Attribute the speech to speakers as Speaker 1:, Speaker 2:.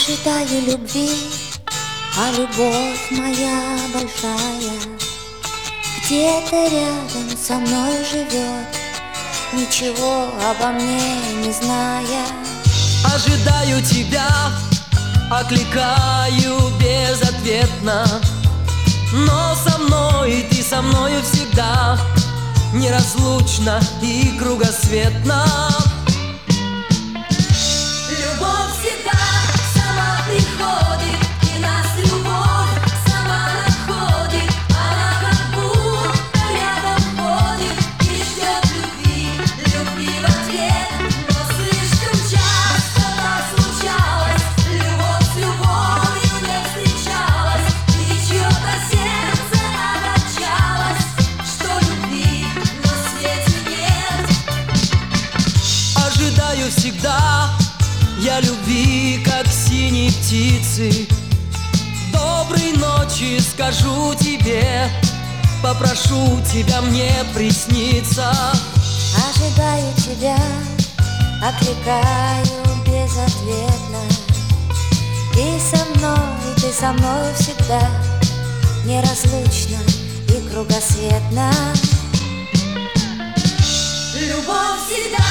Speaker 1: Ожидаю любви, а любовь моя большая где-то рядом со мной живет, ничего обо мне не зная.
Speaker 2: Ожидаю тебя, окликаю безответно, но со мной, ты со мною всегда, неразлучно и кругосветно.
Speaker 3: Любовь всегда сама приходит, и нас любовь сама находит. Она как будто рядом ходит и ждет любви, любви в ответ. Но слишком часто так случалось, любовь с любовью не встречалась, и чье-то сердце огорчалось, что любви на свете нет.
Speaker 2: Ожидаю всегда я любви, как синей птицы. Доброй ночи скажу тебе, попрошу тебя мне присниться.
Speaker 1: Ожидаю тебя, окликаю безответно, и со мной, ты со мной всегда, неразлучно и кругосветно.
Speaker 3: Любовь всегда